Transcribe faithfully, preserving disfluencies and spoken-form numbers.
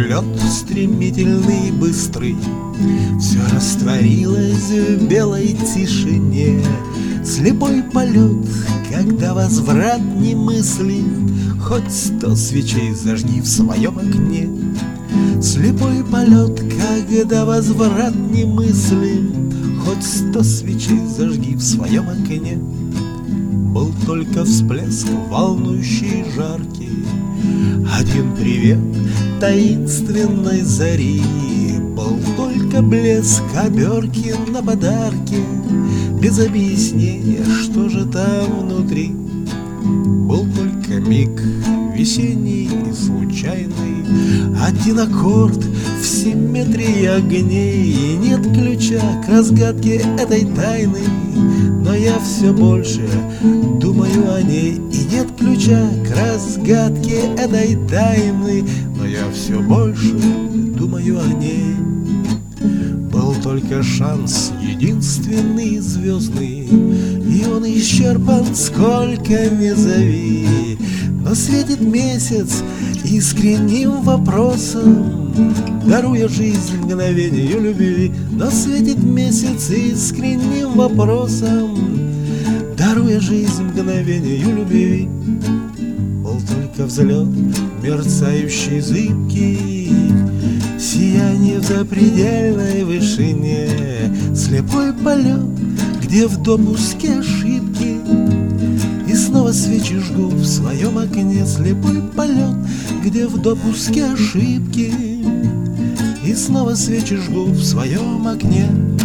взлет стремительный и быстрый, все растворилось в белой тишине. Слепой полет, когда возврат немыслим, хоть сто свечей зажги в своем окне. Слепой полет, когда возврат немыслим, хоть сто свечей зажги в своем окне. Был только всплеск волнующий и жаркий, один привет таинственной зари. Был только блеск оберки на подарке, без объяснения, что же там внутри. Был только миг весенний и случайный, один аккорд в симметрии огней. И нет ключа к разгадке этой тайны, но я все больше думаю о ней. И нет ключа к разгадке этой тайны, но я все больше думаю о ней. Был только шанс единственный звездный, и он исчерпан, сколько ни зови. Но светит месяц искренним вопросом, даруя жизнь мгновению любви. Но светит месяц искренним вопросом, даруя жизнь мгновению любви. Был только взлет, мерцающий, зыбкий, сияние в запредельной вышине. Слепой полет, где в допуске ошибки, и снова свечи жгу в своем окне. Слепой полет, где в допуске ошибки, и снова свечи жгу в своем окне.